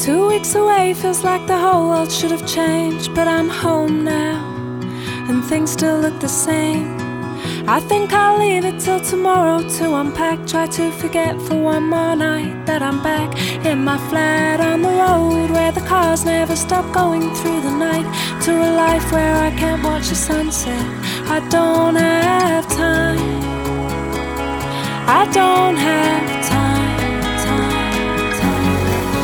2 weeks away feels like the whole world should have changed, but I'm home now and things still look the same. I think I'll leave it till tomorrow to unpack. Try to forget for one more night that I'm back in my flat on the road, where the cars never stop going through the night, to a life where I can't watch the sunset. I don't have time. I don't have time, time.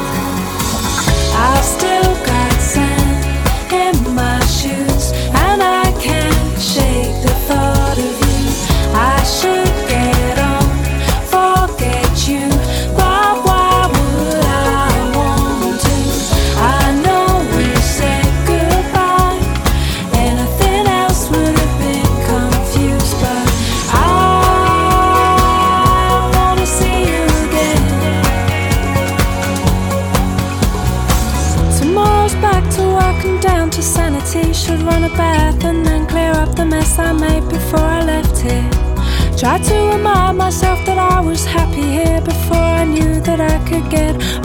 I've still got sand in my shoes, and I can't shake the thought of you. I should get on, forget you, but why would I want to? I know we said goodbye, anything else would have been confused, but I wanna see you again. Tomorrow's back to work and down to sanity. Should run a bath and then clear up the mess I made before I left here. Try to remind myself that I was happy here before I knew that I could get